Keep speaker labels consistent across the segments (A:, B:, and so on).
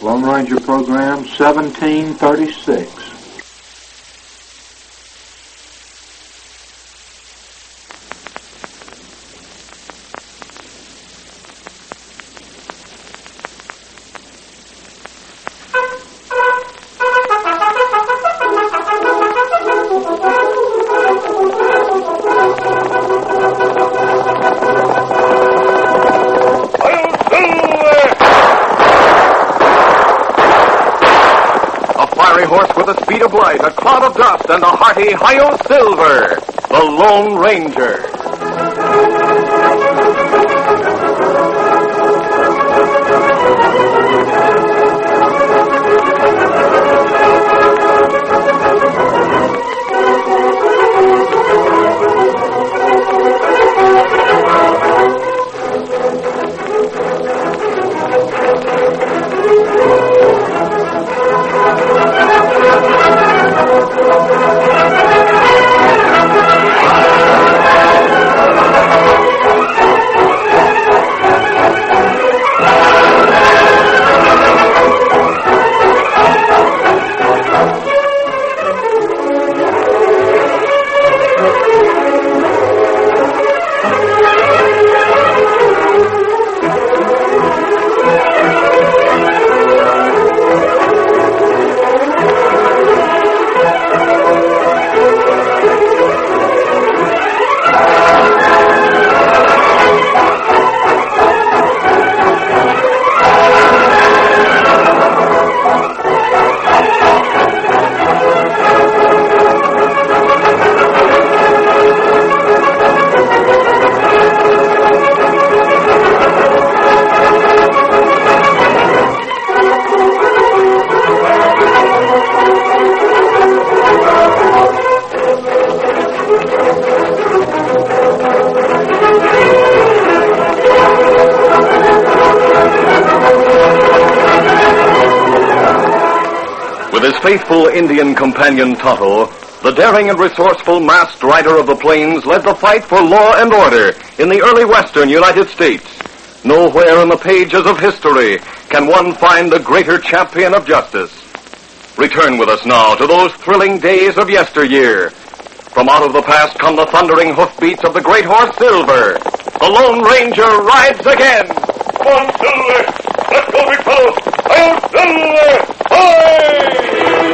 A: Lone Ranger Program 1736.
B: Of light, a cloud of dust, and a hearty Hi-Yo Silver, the Lone Ranger. With his faithful Indian companion Tonto, the daring and resourceful masked rider of the plains led the fight for law and order in the early western United States. Nowhere in the pages of history can one find a greater champion of justice. Return with us now to those thrilling days of yesteryear. From out of the past come the thundering hoofbeats of the great horse Silver. The Lone Ranger rides again. Come on, Silver! Let's go, big fellow! Oh, Silver! Hi!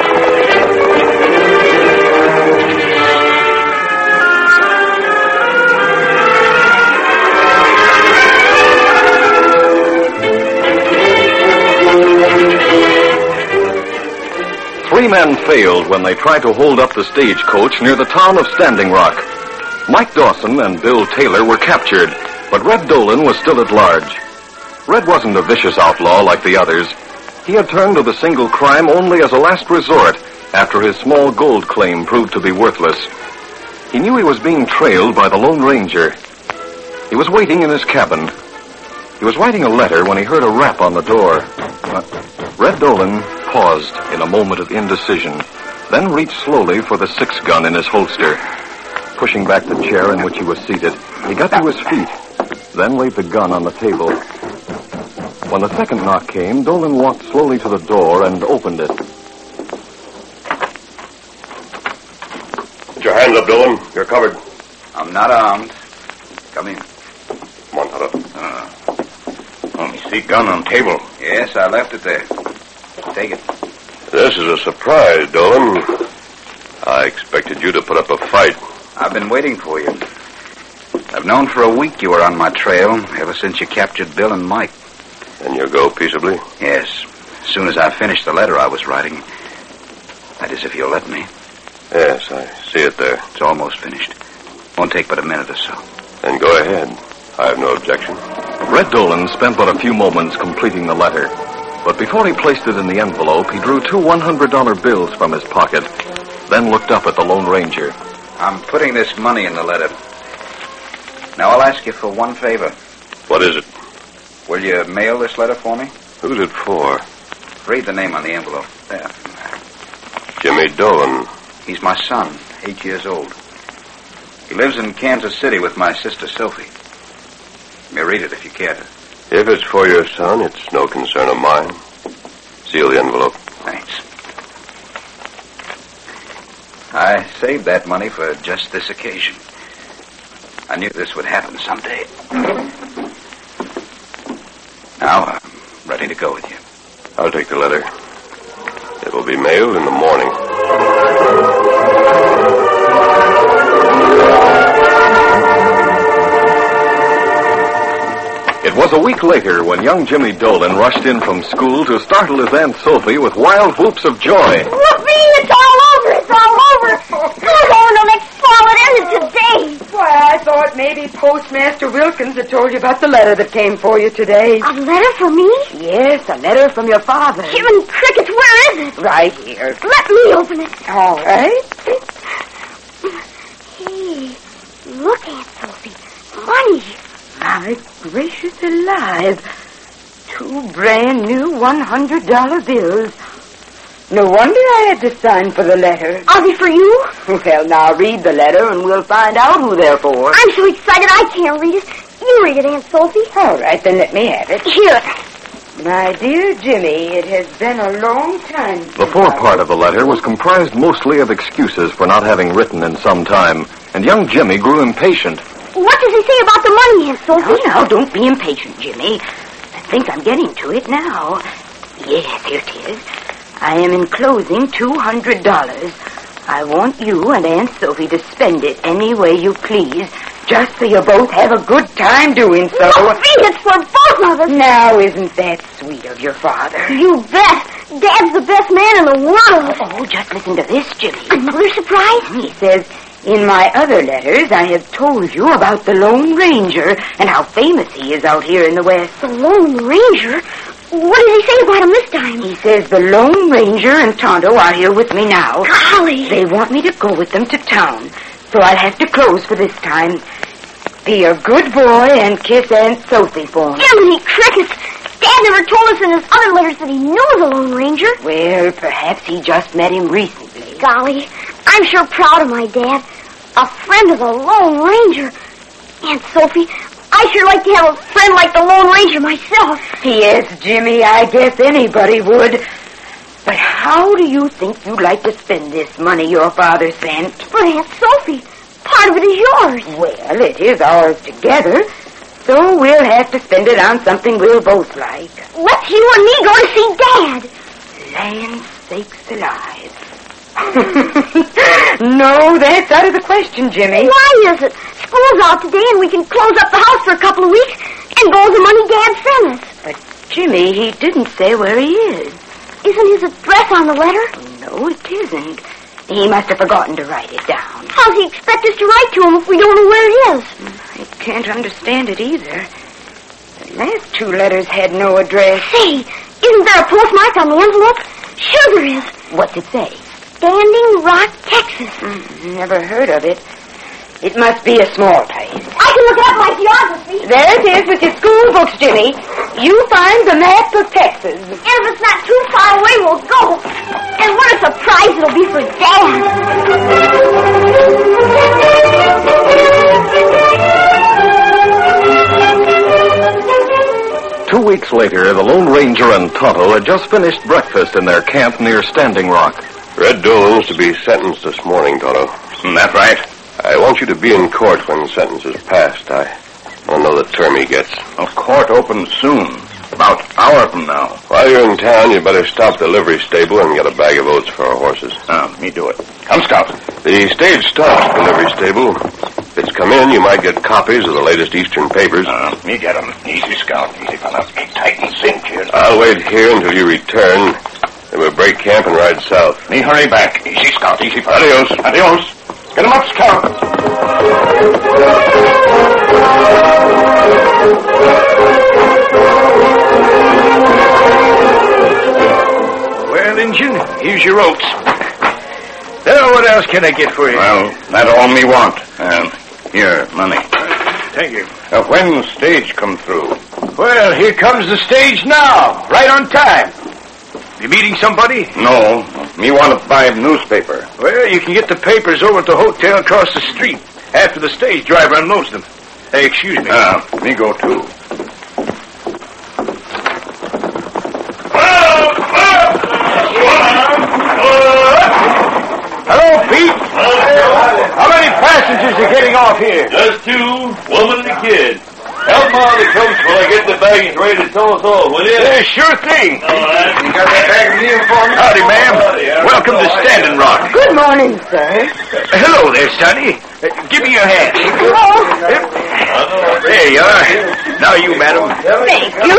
B: Three men failed when they tried to hold up the stagecoach near the town of Standing Rock. Mike Dawson and Bill Taylor were captured, but Red Dolan was still at large. Red wasn't a vicious outlaw like the others. He had turned to the single crime only as a last resort after his small gold claim proved to be worthless. He knew he was being trailed by the Lone Ranger. He was waiting in his cabin. He was writing a letter when he heard a rap on the door. Red Dolan paused in a moment of indecision, then reached slowly for the 6-gun in his holster. Pushing back the chair in which he was seated, he got to his feet, then laid the gun on the table. When the second knock came, Dolan walked slowly to the door and opened it.
C: Put your hands up, Dolan. You're covered.
D: I'm not armed. Come in.
C: Come on, Tonto.
D: Let me see gun on table. Yes, I left it there. Take it.
C: This is a surprise, Dolan. I expected you to put up a fight.
D: I've been waiting for you. I've known for a week you were on my trail, ever since you captured Bill and Mike.
C: And you'll go peaceably?
D: Yes. As soon as I finished the letter I was writing. That is, if you'll let me.
C: Yes, I see it there.
D: It's almost finished. Won't take but a minute or so.
C: Then go ahead. I have no objection.
B: Red Dolan spent but a few moments completing the letter. But before he placed it in the envelope, he drew 2 $100 bills from his pocket, then looked up at the Lone Ranger.
D: I'm putting this money in the letter. Now, I'll ask you for one favor.
C: What is it?
D: Will you mail this letter for me?
C: Who's it for?
D: Read the name on the envelope. There.
C: Jimmy Dolan.
D: He's my son, 8 years old. He lives in Kansas City with my sister, Sophie. You may read it if you care to.
C: If it's for your son, it's no concern of mine. Seal the envelope.
D: Thanks. I saved that money for just this occasion. I knew this would happen someday. Now, I'm ready to go with you.
C: I'll take the letter. It will be mailed in the morning.
B: It was a week later when young Jimmy Dolan rushed in from school to startle his Aunt Sophie with wild whoops of joy.
E: Whoopee, it's all over, it's all over. School's over till next fall, it ended today.
F: Why, I thought maybe Postmaster Wilkins had told you about the letter that came for you today.
E: A letter for me?
F: Yes, a letter from your father.
E: Jiminy Crickets, where is it?
F: Right here.
E: Let me open it.
F: All right.
E: Hey, look, Aunt Sophie. Money.
F: My gracious alive. 2 brand new $100 bills. No wonder I had to sign for the letter.
E: Are they for you?
F: Well, now read the letter and we'll find out who they're for.
E: I'm so excited I can't read it. You read it, Aunt Sophie.
F: All right, then let me have it.
E: Here.
F: My dear Jimmy, it has been a long time.
B: The forepart of the letter was comprised mostly of excuses for not having written in some time, and young Jimmy grew impatient.
E: What does he say about the money, Aunt Sophie?
F: Now, don't be impatient, Jimmy. I think I'm getting to it now. Yes, here it is. I am enclosing $200. I want you and Aunt Sophie to spend it any way you please, just so you both have a good time doing so.
E: Whoopee, it's for both of us.
F: Now, isn't that sweet of your father?
E: You bet. Dad's the best man in the world.
F: Oh, just listen to this, Jimmy.
E: Another surprise?
F: He says, in my other letters, I have told you about the Lone Ranger and how famous he is out here in the West.
E: The Lone Ranger? What does he say about him this time?
F: He says the Lone Ranger and Tonto are here with me now.
E: Golly.
F: They want me to go with them to town, so I'll have to close for this time. Be a good boy and kiss Aunt Sophie for me.
E: Jiminy Crickets. Dad never told us in his other letters that he knew the Lone Ranger.
F: Well, perhaps he just met him recently.
E: Golly, I'm sure proud of my dad. A friend of the Lone Ranger. Aunt Sophie, I sure like to have a friend like the Lone Ranger myself.
F: Yes, Jimmy, I guess anybody would. But how do you think you'd like to spend this money your father sent?
E: But Aunt Sophie, part of it is yours.
F: Well, it is ours together, so we'll have to spend it on something we'll both like.
E: Let's you and me go to see Dad.
F: Land sakes alive. No, that's out of the question, Jimmy.
E: Why is it? School's out today and we can close up the house for a couple of weeks and go with the money Dad sent us.
F: But, Jimmy, he didn't say where he is.
E: Isn't his address on the letter?
F: No, it isn't. He must have forgotten to write it down.
E: How's he expect us to write to him if we don't know where it is?
F: I can't understand it either. The last 2 letters had no address.
E: Say, isn't there a postmark on the envelope? Sure there is.
F: What's it say?
E: Standing Rock, Texas.
F: Never heard of it. It must be a small place.
E: I can look up my geography.
F: There it is with your school books, Jimmy. You find the map of Texas.
E: And if it's not too far away, we'll go. And what a surprise it'll be for
B: Dad. 2 weeks later, the Lone Ranger and Tonto had just finished breakfast in their camp near Standing Rock.
C: Red Dolan's to be sentenced this morning, Tonto.
D: That right?
C: I want you to be in court when the sentence is passed. I want to know the term he gets.
D: Well, court opens soon. About an hour from now.
C: While you're in town, you better stop at the livery stable and get a bag of oats for our horses.
D: Me do it. Come, Scout.
C: The stage stops at the livery stable. If it's come in, you might get copies of the latest Eastern papers.
D: Me get 'em. Easy, Scout. Easy, fella. Keep tight and cinch here.
C: I'll wait here until you return. Then we'll break camp and ride south.
D: Me hurry back. Easy, Scout. Easy, fella. Adios. Adios. Get 'em up, Scout.
G: Well, Injun, here's your oats. Now, what else can I get for you?
D: Well, that's all me want. Here, money.
G: Thank you.
D: When the stage come through?
G: Well, here comes the stage now, right on time. You meeting somebody?
D: No, me want to buy a newspaper.
G: Well, you can get the papers over at the hotel across the street after the stage driver unloads them. Hey, excuse me.
D: Me go too.
G: Whoa! Pete. How many passengers are getting off here?
H: Just two, woman and a kid. Help me on the coach while I get the baggage ready to tow us all, will you?
G: Yeah, sure thing.
H: All right.
G: You got that bag of meal for me? Howdy, ma'am. Welcome to Standing Rock.
F: Good morning, sir.
G: Hello there, Sonny. Give me your hand. There you are. Now you, madam.
F: Thank you.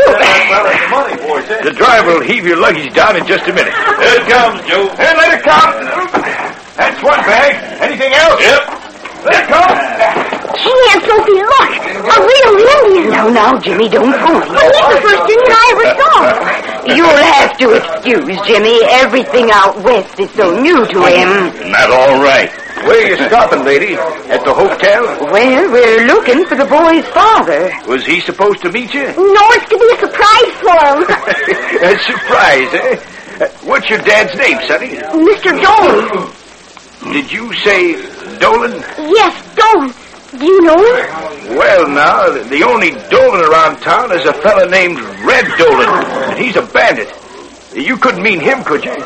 G: The driver will heave your luggage down in just a minute.
H: Here it comes, Joe.
G: Hey, let it come. That's one bag. Anything else?
H: Yep.
G: Let it come.
E: Gee, Aunt Sophie, look! A real Indian!
F: Now, Jimmy, don't point.
E: Well, he's the first Indian I ever saw.
F: You'll have to excuse Jimmy. Everything out west is so new to him.
G: Not all right. Where are you stopping, lady? At the hotel?
F: Well, we're looking for the boy's father.
G: Was he supposed to meet you?
E: No, it's to be a surprise for him.
G: A surprise, eh? What's your dad's name, Sonny?
E: Mr. Dolan.
G: Did you say Dolan?
E: Yes, Dolan. Do you know him?
G: Well, now, the only Dolan around town is a fella named Red Dolan, and he's a bandit. You couldn't mean him, could you?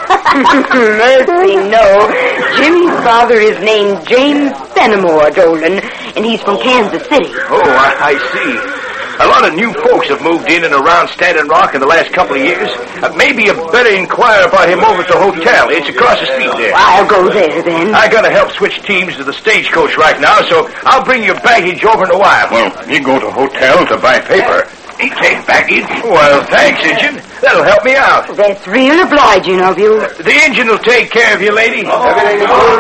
F: Mercy, no. Jimmy's father is named James Fenimore Dolan, and he's from Kansas City.
G: Oh, I see. A lot of new folks have moved in and around Standing Rock in the last couple of years. Maybe you better inquire about him over at the hotel. It's across the street there.
F: I'll go there, then.
G: I gotta help switch teams to the stagecoach right now, so I'll bring your baggage over in a while.
C: Well, you go to hotel to buy paper.
G: He take baggage? Well, thanks, Injun. That'll help me out.
F: That's real obliging of you.
G: The engine will take care of you, lady.
E: Hey,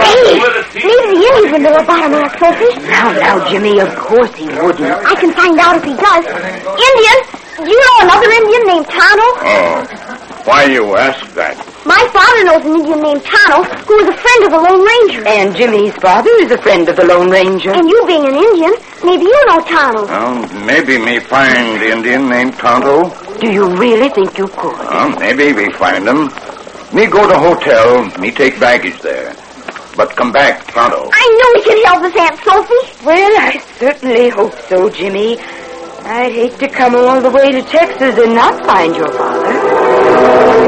E: maybe the Indians would know about him, Aunt Sophie.
F: Now, Jimmy, of course he wouldn't.
E: I can find out if he does. Indian, do you know another Indian named Tonto?
C: Oh, why you ask that?
E: My father knows an Indian named Tonto, who is a friend of the Lone Ranger.
F: And Jimmy's father is a friend of the Lone Ranger.
E: And you being an Indian, maybe you know Tonto.
C: Well, maybe me find Indian named Tonto.
F: Do you really think you could?
C: Maybe we find him. Me go to hotel, me take baggage there. But come back, Tonto.
E: I know he can help us, Aunt Sophie.
F: Well, I certainly hope so, Jimmy. I'd hate to come all the way to Texas and not find your father.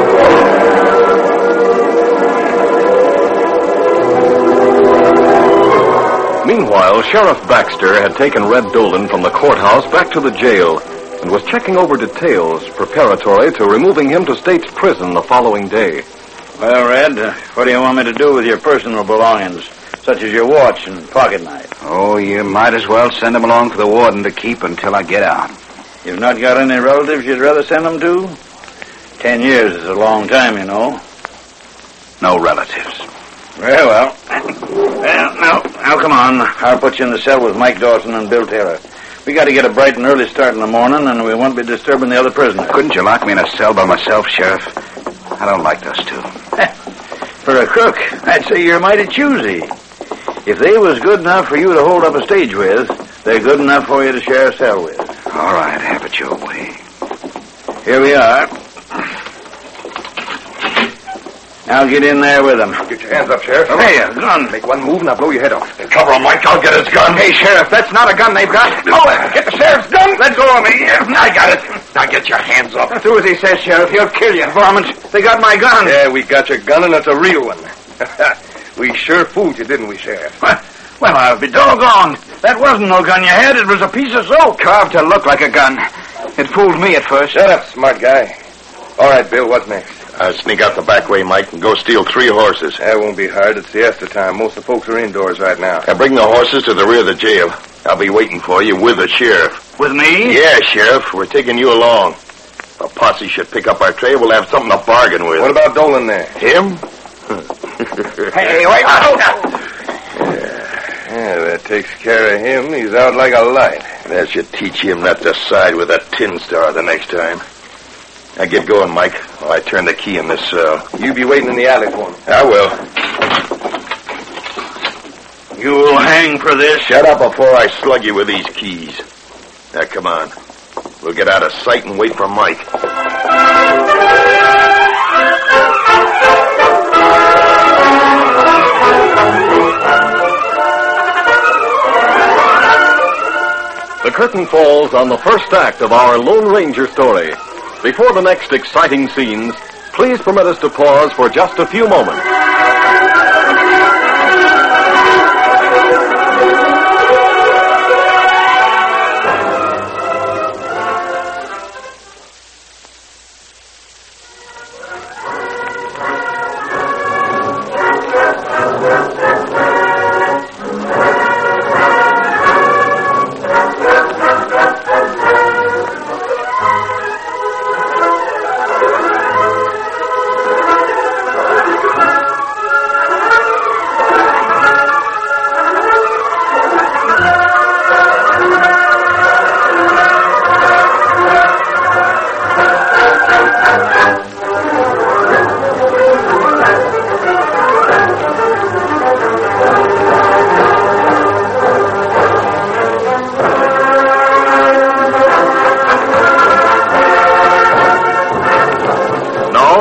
B: Meanwhile, Sheriff Baxter had taken Red Dolan from the courthouse back to the jail and was checking over details preparatory to removing him to state's prison the following day.
I: Well, Red, what do you want me to do with your personal belongings, such as your watch and pocket knife?
D: Oh, you might as well send them along for the warden to keep until I get out.
I: You've not got any relatives you'd rather send them to? 10 years is a long time, you know.
D: No relatives.
I: Well, now, come on. I'll put you in the cell with Mike Dawson and Bill Taylor. We got to get a bright and early start in the morning, and we won't be disturbing the other prisoners.
D: Couldn't you lock me in a cell by myself, Sheriff? I don't like those two.
I: For a crook, I'd say you're mighty choosy. If they was good enough for you to hold up a stage with, they're good enough for you to share a cell with.
D: All right, have it your way.
I: Here we are. Now get in there with them.
C: Get your hands up, Sheriff.
I: Hey, a gun.
C: Make one move and I'll blow your head off. Cover him, Mike. I'll get his gun.
G: Hey, Sheriff, that's not a gun they've got.
C: Oh, get the sheriff's gun.
G: Let go of me.
C: I got it. Now get your hands up.
G: Do as he says, Sheriff. He'll kill you. Varmint, they got my gun.
C: Yeah, we got your gun, and it's a real one. We sure fooled you, didn't we, Sheriff?
G: Well, I'll be doggone. That wasn't no gun you had. It was a piece of soap.
D: Carved to look like a gun. It fooled me at first.
C: Shut up, smart guy. All right, Bill, what's next? I'll sneak out the back way, Mike, and go steal 3 horses. That won't be hard. It's siesta time. Most of the folks are indoors right now. Now bring the horses to the rear of the jail. I'll be waiting for you with the sheriff.
G: With me?
C: Yeah, Sheriff. We're taking you along. A posse should pick up our trail. We'll have something to bargain with. What about Dolan there? Him?
G: Hey, wait.
C: Yeah, that takes care of him. He's out like a light. That should teach him not to side with a tin star the next time. Now get going, Mike, while I turn the key in this cell. You be waiting in the alley for me. I will.
G: You'll hang for this.
C: Shut up before I slug you with these keys. Now, come on. We'll get out of sight and wait for Mike.
B: The curtain falls on the first act of our Lone Ranger story. Before the next exciting scenes, please permit us to pause for just a few moments.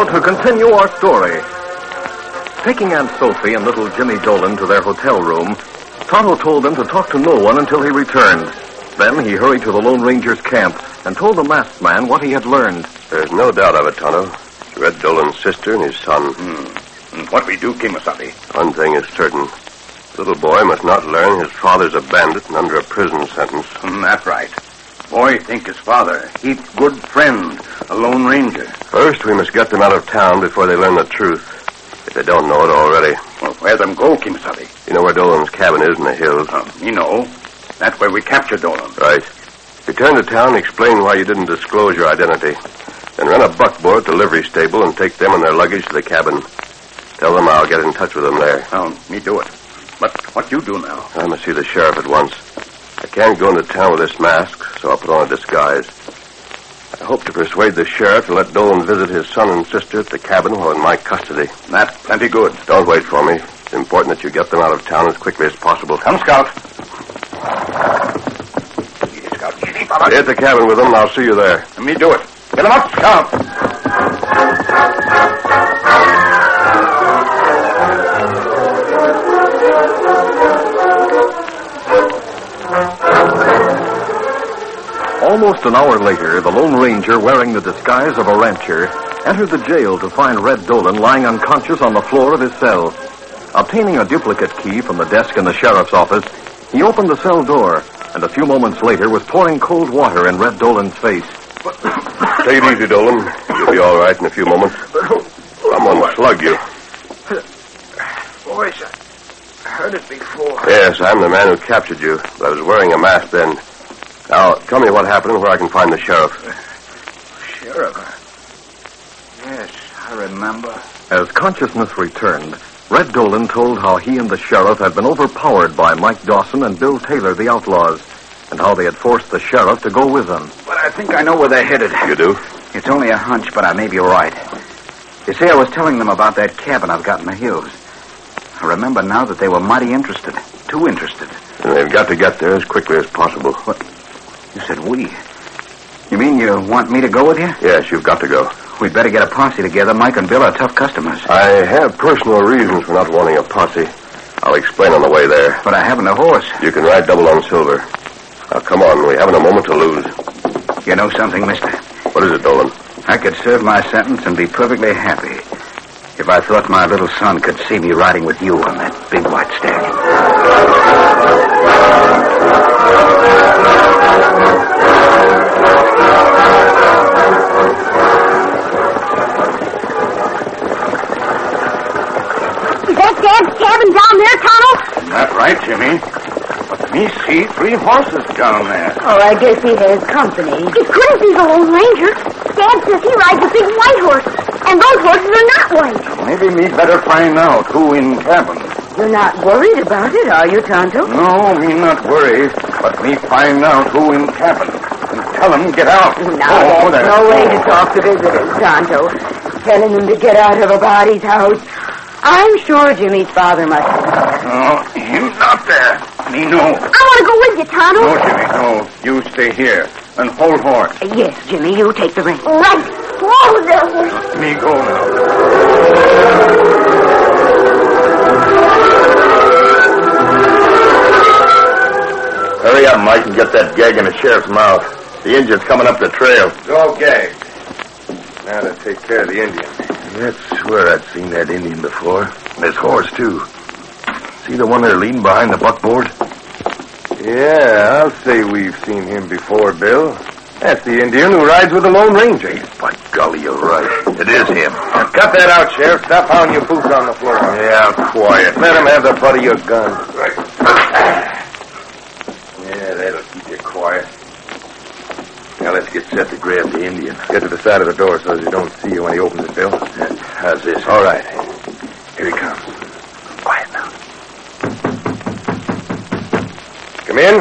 B: to continue our story. Taking Aunt Sophie and little Jimmy Dolan to their hotel room, Tonto told them to talk to no one until he returned. Then he hurried to the Lone Ranger's camp and told the masked man what he had learned.
C: There's no doubt of it, Tonto. It's Red Dolan's sister and his son.
I: And what we do, Kimasabi?
C: One thing is certain. The little boy must not learn his father's a bandit and under a prison sentence.
I: That's right. Boy think his father. Heap good friend, a Lone Ranger.
C: First, we must get them out of town before they learn the truth. If they don't know it already.
I: Well, where them go, Kimasabi?
C: You know where Dolan's cabin is in the hills?
I: Me know. That's where we captured Dolan.
C: Right. Return to town and explain why you didn't disclose your identity. Then run a buckboard to the livery stable and take them and their luggage to the cabin. Tell them I'll get in touch with them there.
I: Me do it. But what you do now?
C: I must see the sheriff at once. I can't go into town with this mask, so I'll put on a disguise. I hope to persuade the sheriff to let Dolan visit his son and sister at the cabin while in my custody.
I: That's plenty good.
C: Don't wait for me. It's important that you get them out of town as quickly as possible.
I: Come, Scout.
C: Stay at the cabin with them, and I'll see you there.
I: Me do it. Get them up, Scout.
B: Almost an hour later, the Lone Ranger, wearing the disguise of a rancher, entered the jail to find Red Dolan lying unconscious on the floor of his cell. Obtaining a duplicate key from the desk in the sheriff's office, he opened the cell door, and a few moments later was pouring cold water in Red Dolan's face.
C: Take it easy, Dolan. You'll be all right in a few moments. Someone slugged you.
G: Boys, I heard it before.
C: Yes, I'm the man who captured you. I was wearing a mask then. Now, tell me what happened and where I can find the sheriff.
G: Sheriff? Yes, I remember.
B: As consciousness returned, Red Dolan told how he and the sheriff had been overpowered by Mike Dawson and Bill Taylor, the outlaws, and how they had forced the sheriff to go with them.
I: But I think I know where they're headed.
C: You do?
D: It's only a hunch, but I may be right. You see, I was telling them about that cabin I've got in the hills. I remember now that they were mighty interested. Too interested.
C: And they've got to get there as quickly as possible.
D: What? You said we. You mean you want me to go with you?
C: Yes, you've got to go.
D: We'd better get a posse together. Mike and Bill are tough customers.
C: I have personal reasons for not wanting a posse. I'll explain on the way there.
D: But I haven't a horse.
C: You can ride double on Silver. Now, come on. We haven't a moment to lose.
D: You know something, mister?
C: What is it, Dolan?
D: I could serve my sentence and be perfectly happy if I thought my little son could see me riding with you on that big white stag.
E: Is that Dad's cabin down there, Tonto?
I: That's right, Jimmy. But me see 3 horses down there.
F: Oh, I guess he has company.
E: It couldn't be the Lone Ranger. Dad says he rides a big white horse, and those horses are not white.
I: Maybe me better find out who in cabin.
F: You're not worried about it, are you, Tonto?
I: No, me not worry, but me find out who in cabin and tell them get out.
F: Now, there's no way to talk to visitors, Tonto. Telling them to get out of a body's house. I'm sure Jimmy's father must be there.
I: No, him not there. Me no.
E: I want to go with you, Tonto.
I: No, Jimmy, no. You stay here and hold horse.
F: Yes, Jimmy, you take the reins.
E: Right. Whoa there.
I: Me go now.
C: Hurry up, Mike, and get that gag in the sheriff's mouth. The Indian's coming up the trail.
I: It's all gagged. Now to take care of the Indian.
C: I swear I'd seen that Indian before. And his horse, too. See the one there leaning behind the buckboard?
I: Yeah, I'll say we've seen him before, Bill. That's the Indian who rides with the Lone Ranger.
C: By golly, you're right. It is him.
I: Now, cut that out, Sheriff. Stop pounding your boots on the floor.
C: Yeah, quiet.
I: Let him have the butt of your gun. Right. Yeah, that'll keep you quiet.
C: Now let's get set to grab the Indian.
I: Get to the side of the door so that he don't see you when he opens it, Bill.
C: How's this?
I: All right. Here he comes.
C: Quiet now.
I: Come in.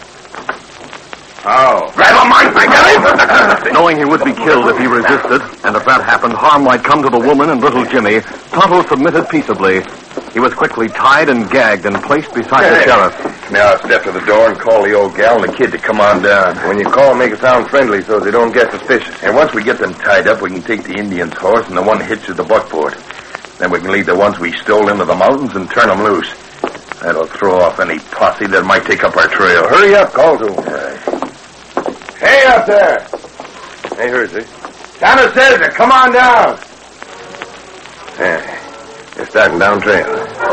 I: Oh.
C: Grab him, Mike! I got him!
B: Knowing he would be killed if he resisted, and if that happened, harm might come to the woman and little Jimmy, Tonto submitted peaceably. He was quickly tied and gagged and placed beside the sheriff.
C: Now I'll step to the door and call the old gal and the kid to come on down. When you call, make it sound friendly so they don't get suspicious. And once we get them tied up, we can take the Indian's horse and the one hitched to the buckboard. Then we can lead the ones we stole into the mountains and turn them loose. That'll throw off any posse that might take up our trail. Hurry up, call to them. Hey, up there. Hey, Hersey. Santa says it. Come on down. Yeah, they're starting down trail.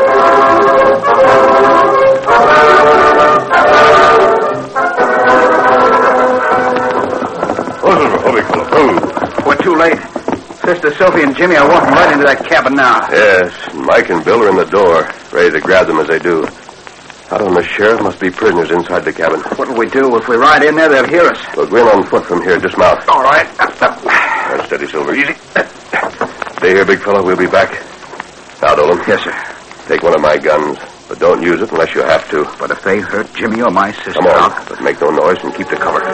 D: We're too late. Sister Sophie and Jimmy are walking right into that cabin now.
C: Yes, Mike and Bill are in the door, ready to grab them as they do. Tonto and the sheriff must be prisoners inside the cabin.
D: What'll we do? If we ride in there, they'll hear us.
C: We'll go in on foot from here. Dismount.
D: All right.
C: Now, steady, Silver. Easy. Stay here, big fella. We'll be back. Now, Dolan.
D: Yes, sir.
C: Take one of my guns, but don't use it unless you have to.
D: But if they hurt Jimmy or my sister,
C: Come on, but make no noise and keep the cover.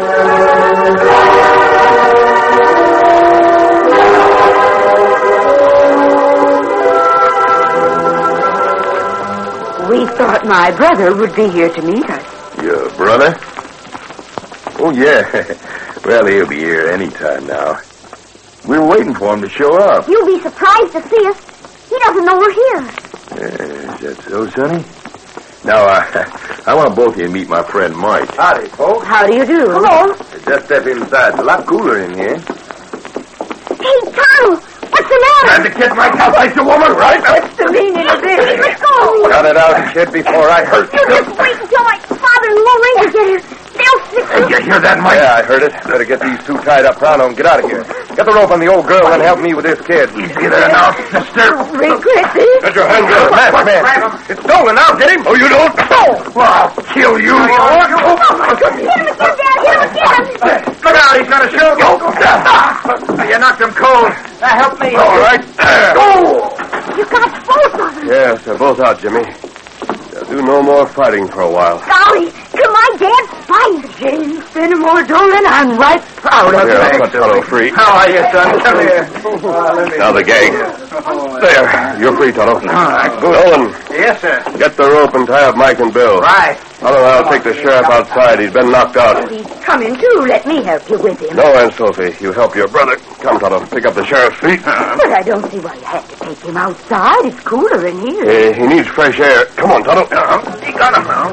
F: We thought my brother would be here to meet us.
C: Your brother? Oh, yeah. Well, he'll be here any time now. We were waiting for him to show up.
E: You'll be surprised to see us. He doesn't know we're here.
C: Is that so, Sonny? Now, I want both of you to meet my friend Mike. Howdy, folks.
F: How do you do?
E: Hello.
C: Just step inside. It's a lot cooler in here.
E: Hey, Tonto, what's the matter?
C: Trying to kid Mike out like the woman, right?
F: What's the meaning of this?
E: Let's go.
C: Cut it out, kid, before I hurt
E: You just wait until my father and the Lone Ranger get here. They'll fix you.
C: You hear that, Mike? Yeah, I heard it. Better get these two tied up pronto and get out of here. Get the rope on the old girl and help me with this kid. Easy there now, sister.
F: Regret this?
C: Get your hands up. Man. It's stolen now. Get him. Oh, you don't? No. Well, I'll kill you.
E: Hit him again, Dad. Hit him again.
C: Look out. He's got a shoot. You knocked him cold. Now help me. All right. Go.
E: You got both of them.
C: Yes, they're both out, Jimmy. They'll do no more fighting for a while.
E: Golly, can my dad fight?
F: James Fenimore Dolan, I'm right proud of you.
C: Here, I'll put Tonto free.
D: How are you, son? Come here.
C: Now the gang. There. You're free, Tonto. Dolan,
D: Yes, sir.
C: get the rope and tie up Mike and Bill.
D: Right.
C: Tonto, I'll take the sheriff outside. He's been knocked out.
F: He's coming too. Let me help you with him.
C: No, Aunt Sophie. You help your brother. Come, Tonto. Pick up the sheriff's feet.
F: But I don't see why you have to take him outside. It's cooler in here.
C: He needs fresh air. Come on, Tonto.
D: He got him now.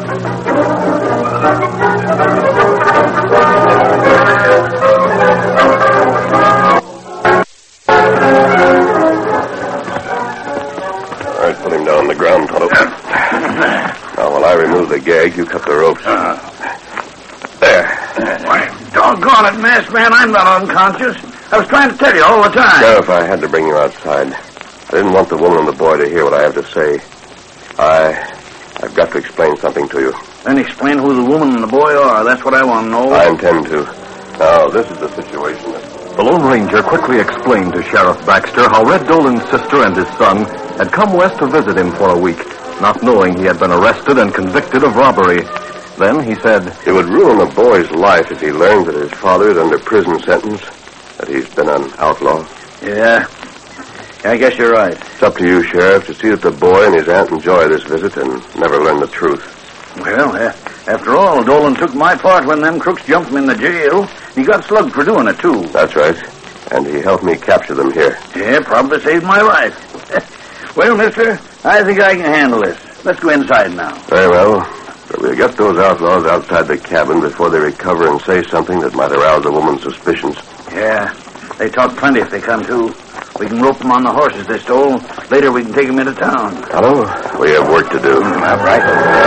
C: All right, put him down on the ground, Tonto. Now, while I remove the gag, you cut the ropes. There.
I: Why, doggone it, masked man, I'm not unconscious. I was trying to tell you all the time.
C: Sheriff, I had to bring you outside. I didn't want the woman and the boy to hear what I have to say. I've got to explain something to you.
I: Then explain who the woman and the boy are. That's what I want to know.
C: I intend to. Now, this is the situation.
B: The Lone Ranger quickly explained to Sheriff Baxter how Red Dolan's sister and his son had come west to visit him for a week, not knowing he had been arrested and convicted of robbery. Then he said,
C: It would ruin a boy's life if he learned that his father is under prison sentence, that he's been an outlaw.
I: Yeah, I guess you're right.
C: It's up to you, Sheriff, to see that the boy and his aunt enjoy this visit and never learn the truth.
I: Well, after all, Dolan took my part when them crooks jumped him in the jail. He got slugged for doing it, too.
C: That's right. And he helped me capture them here.
I: Yeah, probably saved my life. Well, mister, I think I can handle this. Let's go inside now.
C: Very well. But we'll get those outlaws outside the cabin before they recover and say something that might arouse the woman's suspicions.
I: Yeah, they talk plenty if they come to. We can rope them on the horses they stole. Later we can take them into town.
C: Hello? We have work to do.
I: All right.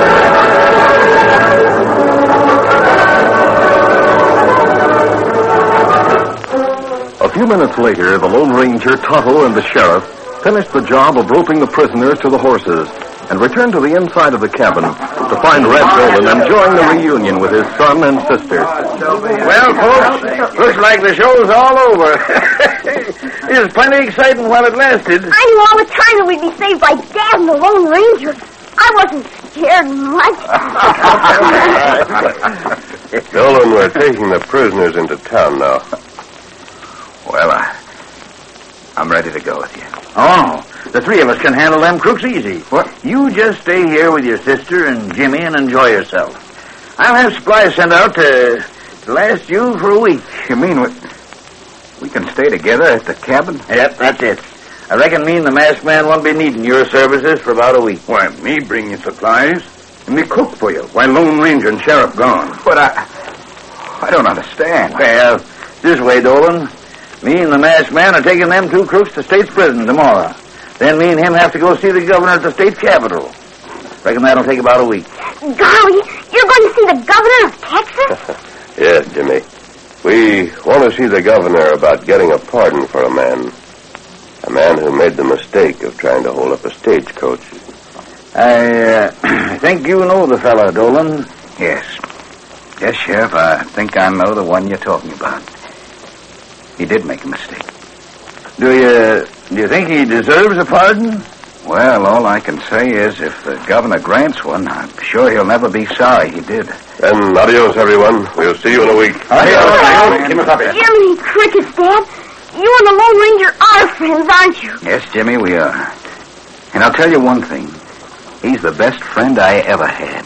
B: A few minutes later, the Lone Ranger, Tonto, and the sheriff finished the job of roping the prisoners to the horses and returned to the inside of the cabin to find Red Dolan enjoying the reunion with his son and sister.
I: Well, folks, looks like the show's all over. It was plenty exciting while it lasted.
E: I knew all the time that we'd be saved by Dad and the Lone Ranger. I wasn't scared much.
C: Dolan, we're taking the prisoners into town now.
D: Well, I'm ready to go with you.
I: Oh, The three of us can handle them crooks easy.
D: What?
I: You just stay here with your sister and Jimmy and enjoy yourself. I'll have supplies sent out to last you for a week.
D: You mean we can stay together at the cabin?
I: Yep, that's it. I reckon me and the masked man won't be needing your services for about a week.
G: Why, me bring you supplies? And me cook for you while Lone Ranger and Sheriff gone.
D: But I don't understand.
I: Well, this way, Dolan. Me and the masked man are taking them two crooks to state's prison tomorrow. Then me and him have to go see the governor at the state capitol. Reckon that'll take about a week.
E: Golly, you're going to see the governor of Texas?
C: Yes, Jimmy. We want to see the governor about getting a pardon for a man. A man who made the mistake of trying to hold up a stagecoach.
I: I think you know the fellow, Dolan.
D: Yes. Yes, Sheriff, I think I know the one you're talking about. He did make a mistake.
I: Do you think he deserves a pardon?
D: Well, all I can say is if the governor grants one, I'm sure he'll never be sorry he did.
C: And adios, everyone. We'll see you in a week.
I: Adios.
E: Jiminy Crickets, Dad. You and the Lone Ranger are friends, aren't you?
D: Yes, Jimmy, we are. And I'll tell you one thing. He's the best friend I ever had.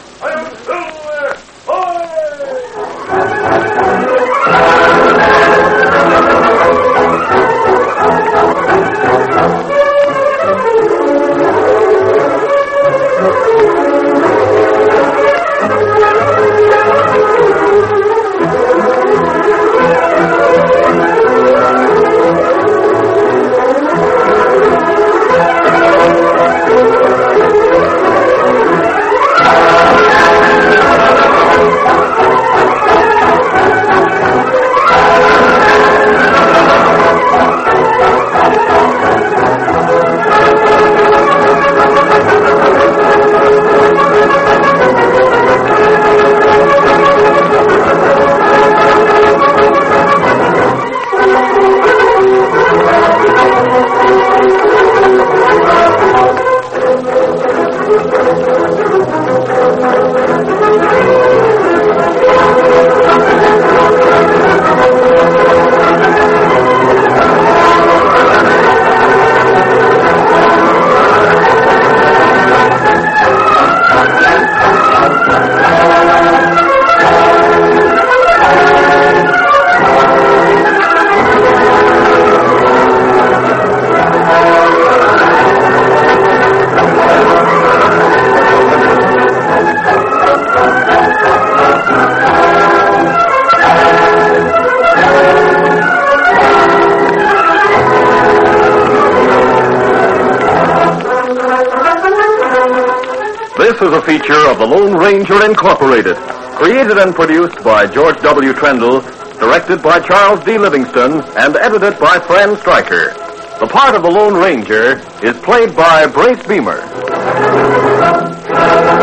B: This is a feature of the Lone Ranger Incorporated, created and produced by George W. Trendle, directed by Charles D. Livingston, and edited by Fran Stryker. The part of the Lone Ranger is played by Brace Beamer.